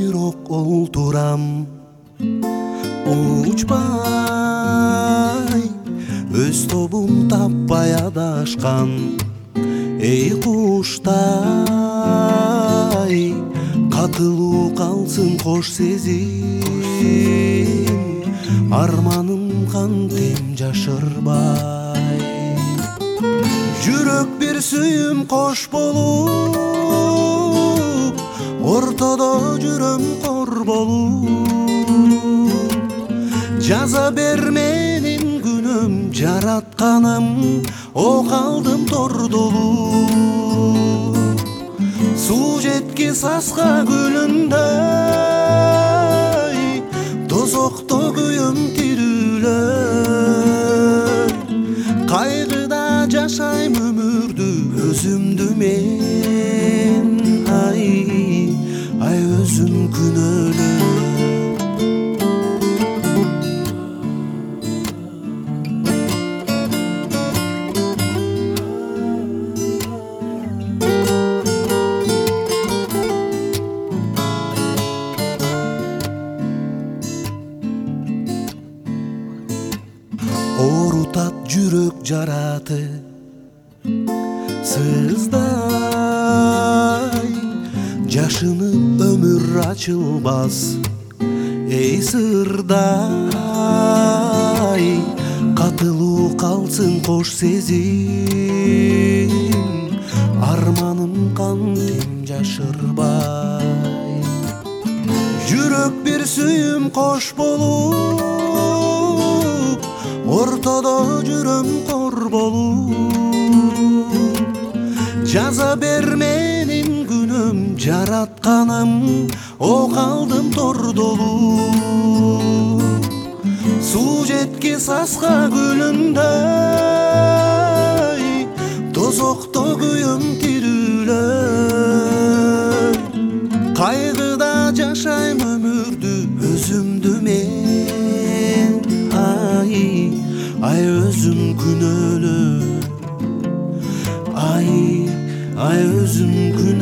бирок олтурам учпай, өз тобун таппай адашкан эй куштай. Катылуу калсын кош сезим, арманым кантем жашырбай. Жүрөк бир сүйүм кош болуп, ортодо жүрөм кор болуп. Жаза бер менин күнөм, жаратканым о калдым тор долу. Суу жеткис аска гүлүндөй, тозокто күйөм тирүүлөй. Кайгыда жашайм өмүрдү өзүмдү мен, ай өзүм күнөөлүү. Орутат жүрөк жараты сыздай, жашынып өмүр ачылбас эй сырдай. Катылуу калсын кош сезим, арманым кантем жашырбай. Жүрөк бир сүйүм кош болуп, ортодо жүрөм кор болуп. Жаза бер менин күнөм, жаратканым о калдым тор долу. Суу жеткис аска гүлүндөй, тозокто күйөм тирүүлөй. Кайгыда жашайм өмүрдү өзүмдү мен, ай өзүм күнөөлүү. Ай өзүм күнөөлүү.